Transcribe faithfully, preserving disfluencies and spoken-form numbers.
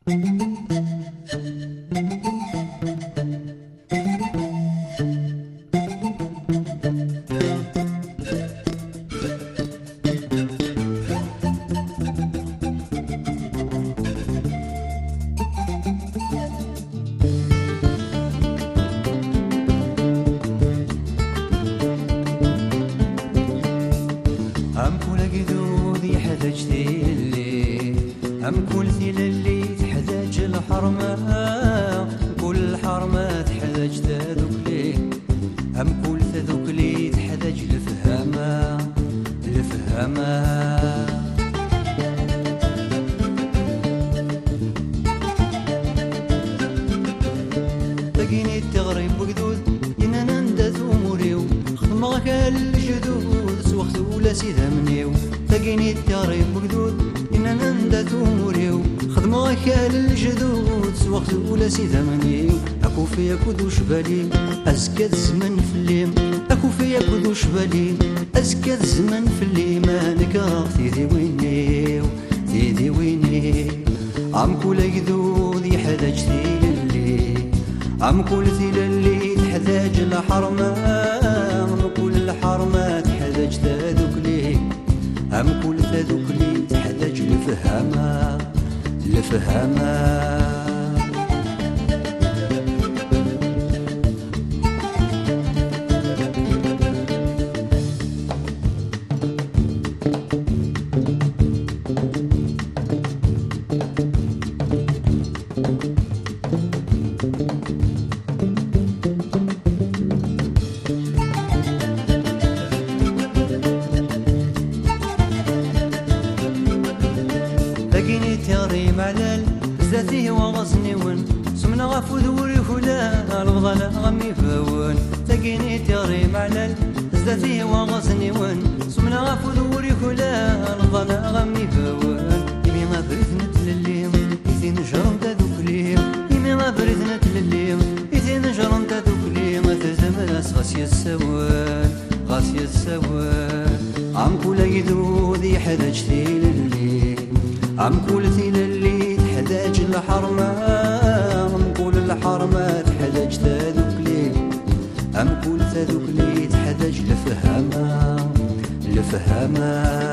أم كل قدود يحتاج اللي أم كل ثيل اللي تحتاج الحرمة كل الحرمة تحتاج تذوك ليه أم كل تذوك لي تحتاج لفهمة لفهمة تقيني التغريب وقدود إننا ندات أموريو خدمك الجدود سوخت ولا سيدها منيو تقيني التغريب وقدود إننا ندات أموريو خدمك الجدود سوخت ولا سيدها منيو أكو فيك ودوش بالي أزكى الزمن في الليم أكو فيك ودوش بالي أزكى الزمن في الليم نكره تيدي وينيو تيدي وينيو عم كل قدود يحتاج ثيل اللي عم كل ثيل اللي تحتاج الحرمة عم كل الحرمة تحتاج تذوك ليه عم كل تذوك لي تحتاج لفهمة لفهمة تقيني تياري معلال زاتيه وغصني ون سمنا غفو ذوري خلا الوضل غمي فون تقيني تياري معلال زاتيه وغصني ون سمنا غفو ذوري خلا الوضل غمي فون يمي ما فرثنت لليم يثي نجرم تذوك ليم يمي ما فرثنت لليم يثي نجرم تذوك ليم تزملاس غاسي السوان غاسي السوان عم كل يدود يحتاج ثيل الليل عم كل ثيل اللي تحتاج الحرمة عم كل الحرمة تحتاج تذوك لي عم كل تذوك لي تحتاج لفهمة لفهمة